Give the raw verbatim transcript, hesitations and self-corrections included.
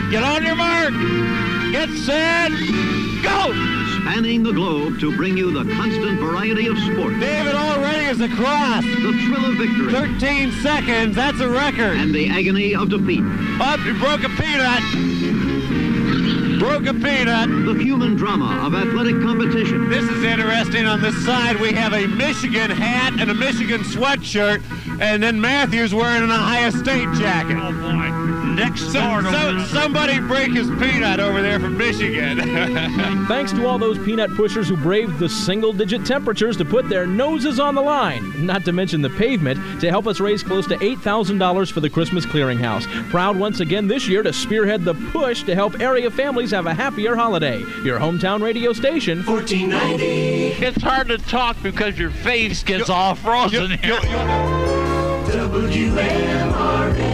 Get on your mark. Get set. Go. Spanning the globe to bring you the constant variety of sport. David already is across. The thrill of victory. thirteen seconds. That's a record. And the agony of defeat. Up, you broke a peanut. Broke a peanut. The human drama of athletic competition. This is interesting. On this side, we have a Michigan hat and a Michigan sweatshirt, and then Matthew's wearing an Ohio State jacket. Oh, boy. Next door. So, so, somebody break his peanut over there from Michigan. Thanks to all those peanut pushers who braved the single-digit temperatures to put their noses on the line, not to mention the pavement, to help us raise close to eight thousand dollars for the Christmas Clearinghouse. Proud once again this year to spearhead the push to help area families have a happier holiday. Your hometown radio station, fourteen ninety. It's hard to talk because your face gets all frozen here. W M R A.